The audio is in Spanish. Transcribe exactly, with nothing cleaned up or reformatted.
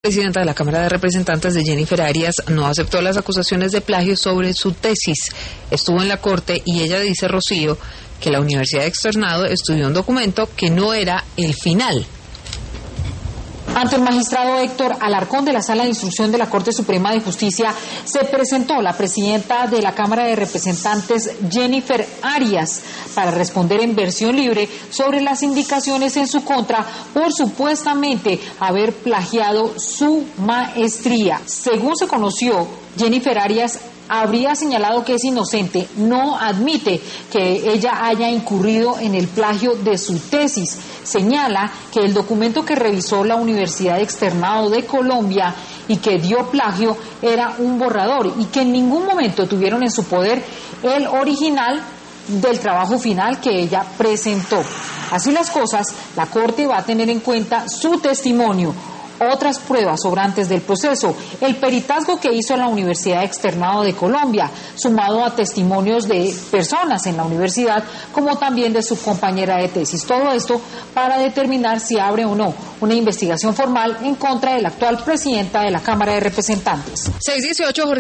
presidenta de la Cámara de Representantes, de Jennifer Arias, no aceptó las acusaciones de plagio sobre su tesis. Estuvo en la corte y ella dice, Rocío, que la Universidad Externado estudió un documento que no era el final. Ante el magistrado Héctor Alarcón de la Sala de Instrucción de la Corte Suprema de Justicia se presentó la presidenta de la Cámara de Representantes, Jennifer Arias, para responder en versión libre sobre las indicaciones en su contra por supuestamente haber plagiado su maestría. Según se conoció, Jennifer Arias habría señalado que es inocente, no admite que ella haya incurrido en el plagio de su tesis. Señala que el documento que revisó la Universidad Externado de Colombia y que dio plagio era un borrador y que en ningún momento tuvieron en su poder el original del trabajo final que ella presentó. Así las cosas, la Corte va a tener en cuenta su testimonio. Otras pruebas sobrantes del proceso, el peritazgo que hizo la Universidad Externado de Colombia, sumado a testimonios de personas en la universidad, como también de su compañera de tesis. Todo esto para determinar si abre o no una investigación formal en contra de la actual presidenta de la Cámara de Representantes. seis dieciocho